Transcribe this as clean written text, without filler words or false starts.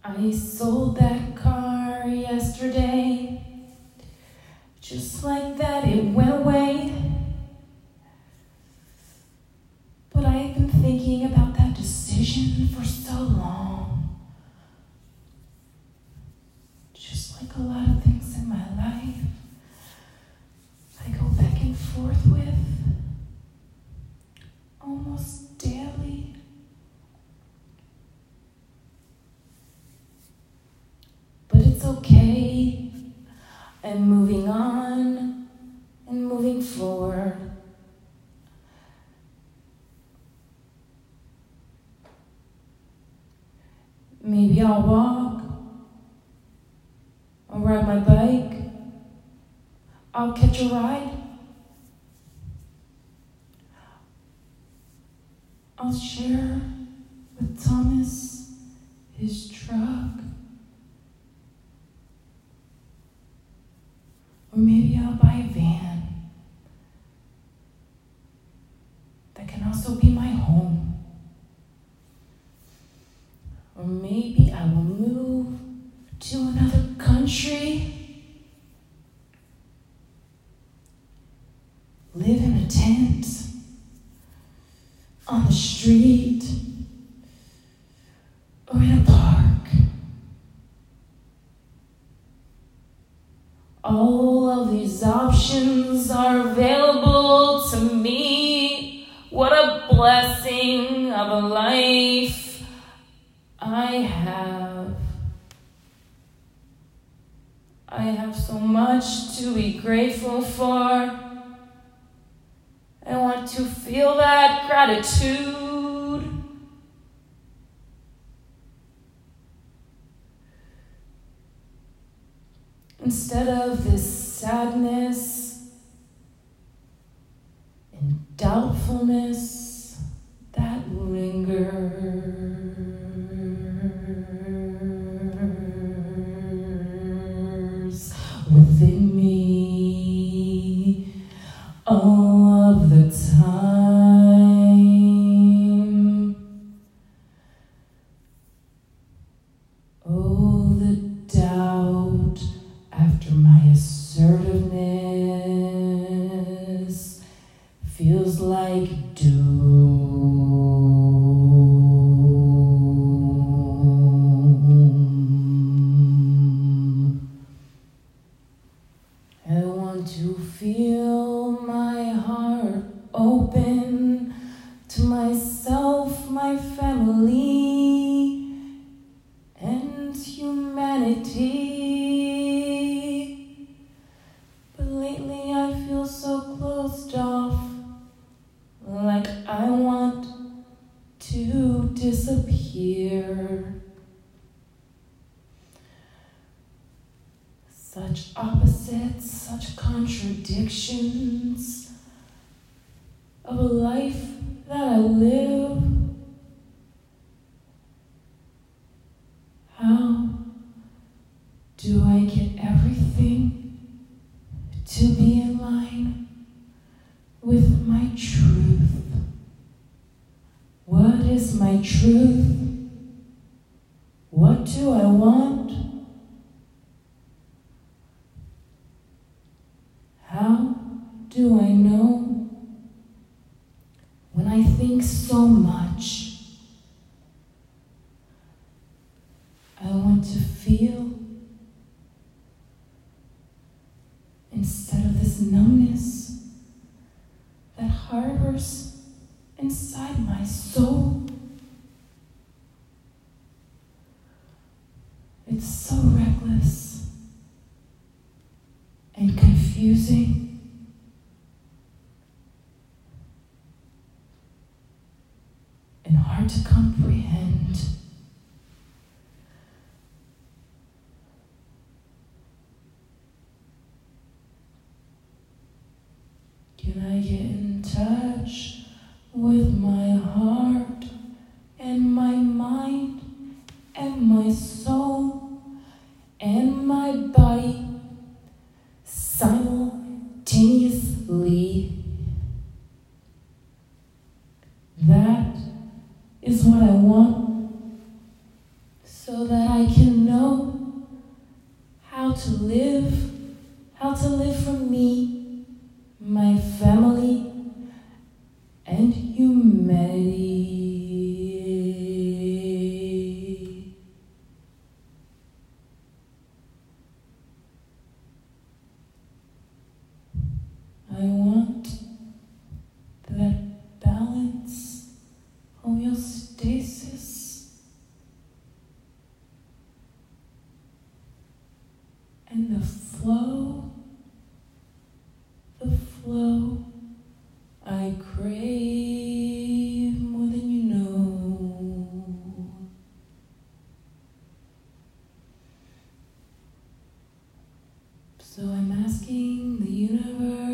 I sold that car yesterday. Just like that, it went away. But I've been thinking about that decision for so long. Just like a lot of things in my life, I go back and forth with almost daily. But it's okay. I'm moving on and moving forward. Maybe I'll walk, I'll ride my bike, I'll catch a ride. I'll share with Thomas his truck. Or maybe I'll buy a van that can also be my home. Or maybe I will move to another country, live in a tent, on the street, or in a park. All of these options are available to me. What a blessing of a life I have. I have so much to be grateful for. I want to feel that gratitude. Instead of this sadness and doubtfulness that lingers within me all of the time. Oh, the doubt after my assertiveness feels like doom. I want to feel my heart open to myself, my family, and humanity. But lately I feel so closed off, like I want to disappear. Such opposites, such contradictions of a life that I live. How do I get everything to be in line with my truth? What is my truth? What do I want? How do I know when I think so much? I want to feel instead of this numbness that harbors inside my soul. It's so reckless and confusing. And hard to comprehend. Can I get in touch with my heart and my mind and my soul and my body simultaneously? That is what I want, so that I can So I'm asking the universe